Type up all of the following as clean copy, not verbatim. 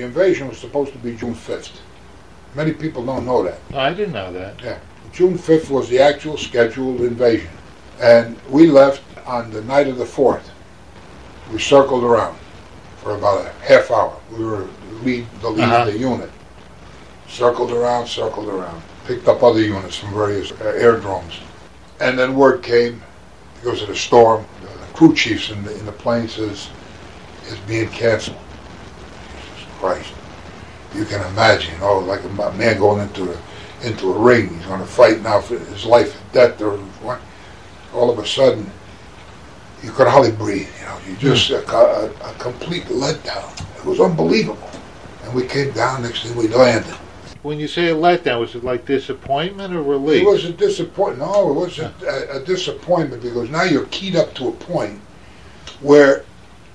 The invasion was supposed to be June 5th. Many people don't know that. Oh, I didn't know that. Yeah. June 5th was the actual scheduled invasion. And we left on the night of the 4th. We circled around for about a half hour. We were the lead of the unit. Circled around. Picked up other units from various airdromes. And then word came, because of the storm, the crew chiefs in the plane says, it's being canceled. Jesus Christ. You can imagine, like a man going into a ring. He's going to fight now for his life and death. Or what. All of a sudden, you could hardly breathe. You just a complete letdown. It was unbelievable. And we came down. Next thing we landed. When you say a letdown, was it like disappointment or relief? It was a disappointment. No, it was a disappointment because now you're keyed up to a point where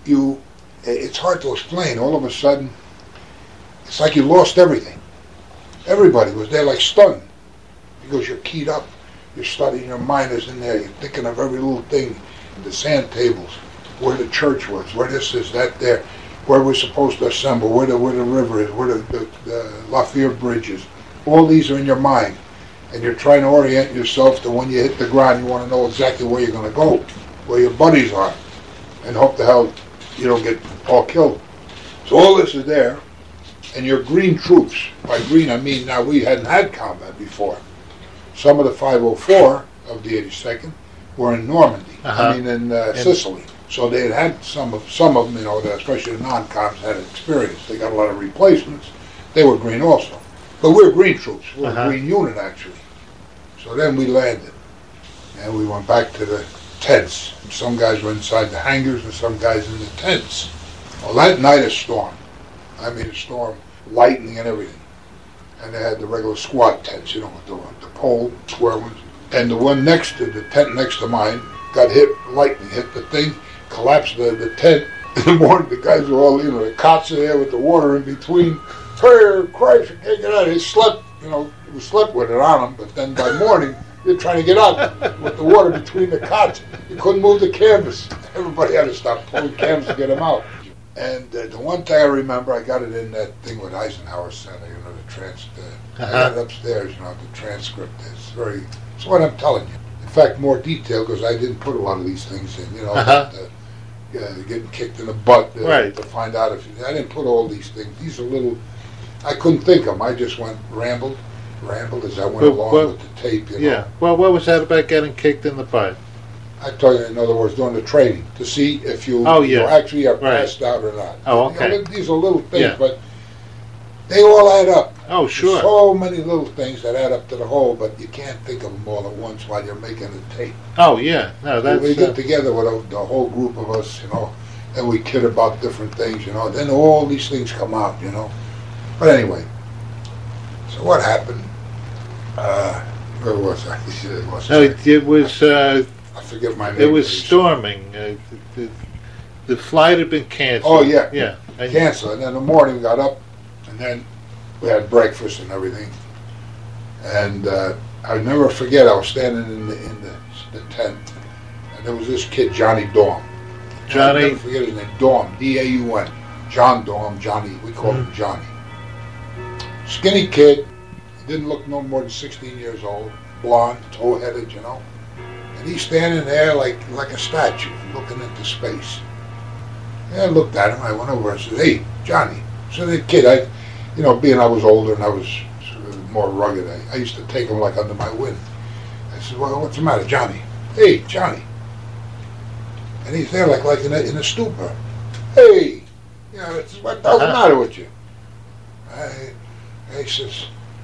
it's hard to explain. All of a sudden, it's like you lost everything. Everybody was there like stunned because you're keyed up. You're studying, your mind is in there. You're thinking of every little thing. The sand tables, where the church was, where this is, that there, where we're supposed to assemble, where the river is, where the Lafayette Bridge is. All these are in your mind. And you're trying to orient yourself to when you hit the ground, you want to know exactly where you're going to go, where your buddies are, and hope the hell you don't get all killed. So all this is there, and your green troops, by green I mean now we hadn't had combat before. Some of the 504 of the 82nd were in Normandy, in Sicily. So they had some of them, especially the non-coms had experience. They got a lot of replacements. They were green also. But we're green troops. We're a green unit, actually. So then we landed. And we went back to the tents. And some guys were inside the hangars and some guys in the tents. Well, that night a storm. I mean a storm, lightning and everything. And they had the regular squad tents, with the pole, square ones. And the one next to the tent next to mine got hit, lightning hit the thing, collapsed the tent. In the morning, the guys were all, the cots are there with the water in between. Hey, Christ, you can't get out. They slept, we slept with it on them, but then by morning, you're trying to get out with the water between the cots. You couldn't move the canvas. Everybody had to stop pulling canvas to get them out. And the one thing I remember, I got it in that thing with Eisenhower Center, I got it upstairs, the transcript. It's what I'm telling you. In fact, more detail, because I didn't put a lot of these things in, getting kicked in the butt to find out I didn't put all these things. These are little, I couldn't think of them. I just rambled as I went along with the tape, Yeah. Well, what was that about getting kicked in the butt? I tell you, in other words, doing the training to see if you actually are passed out or not. Oh, okay. These are little things, but they all add up. Oh, sure. There's so many little things that add up to the whole, but you can't think of them all at once while you're making the tape. Oh, yeah. No, that's... We get together with the whole group of us, and we kid about different things, then all these things come out, But anyway, so what happened? Where was I? It was... I forget my name. It was storming. The flight had been canceled. Oh, yeah. Yeah. Canceled. And then in the morning we got up, and then we had breakfast and everything. And I'll never forget, I was standing in the tent, and there was this kid, Johnny Daum. Johnny? I'll never forget his name, Daum, D-A-U-M. John Daum, Johnny, we called him Johnny. Skinny kid, he didn't look no more than 16 years old, blonde, tow-headed, And he's standing there like a statue, looking into space. And I looked at him, I went over and said, "Hey, Johnny." So the kid, being I was older and I was sort of more rugged, I used to take him like under my wing. I said, "Well, what's the matter, Johnny?" "Hey, Johnny." And he's there like in a stupor. "Hey, what the hell's the matter with you?" He says,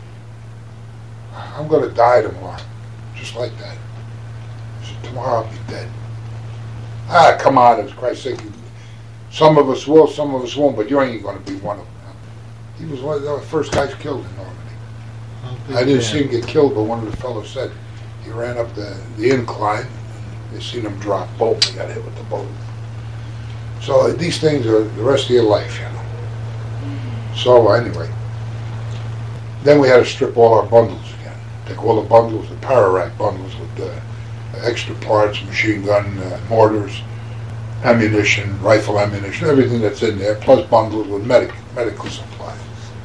"I'm going to die tomorrow," just like that. "Tomorrow I'll be dead." "Ah, come on, for Christ's sake. Some of us will, some of us won't, but you ain't going to be one of them." He was one of the first guys killed in Normandy. I didn't see him get killed, but one of the fellows said he ran up the incline, and they seen him drop. Boom, he got hit with the boat. So these things are the rest of your life, So anyway, then we had to strip all our bundles again. Take all the bundles, the Pararack bundles with the extra parts, machine gun, mortars, ammunition, rifle ammunition, everything that's in there, plus bundles with medic. medical supplies.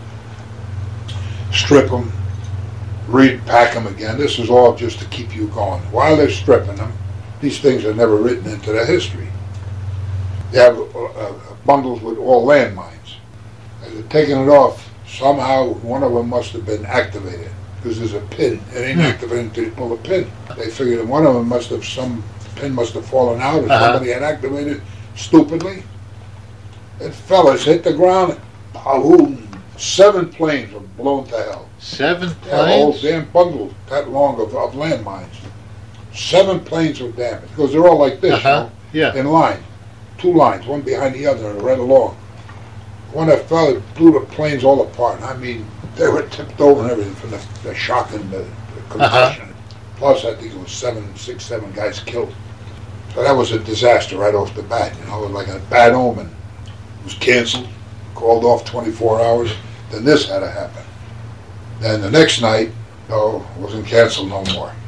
Strip them, repack them again. This is all just to keep you going. While they're stripping them, these things are never written into the history. They have bundles with all landmines. As they're taking it off, somehow one of them must have been activated because there's a pin. It ain't activated until you pull the pin. They figured that one of them some pin must have fallen out or somebody had activated stupidly. And fellas hit the ground. Boom! 7 planes were blown to hell. 7 Yeah, a whole planes? damn bundle that long of landmines. 7 planes were damaged because they're all like this, Yeah. in line. 2 lines, one behind the other, right along. One that fell, it blew the planes all apart. I mean, they were tipped over and everything from the shock and the concussion. Plus, I think it was 7 guys killed. So that was a disaster right off the bat, like a bad omen. It was canceled, called off 24 hours. Then this had to happen. Then the next night, no, it wasn't canceled no more.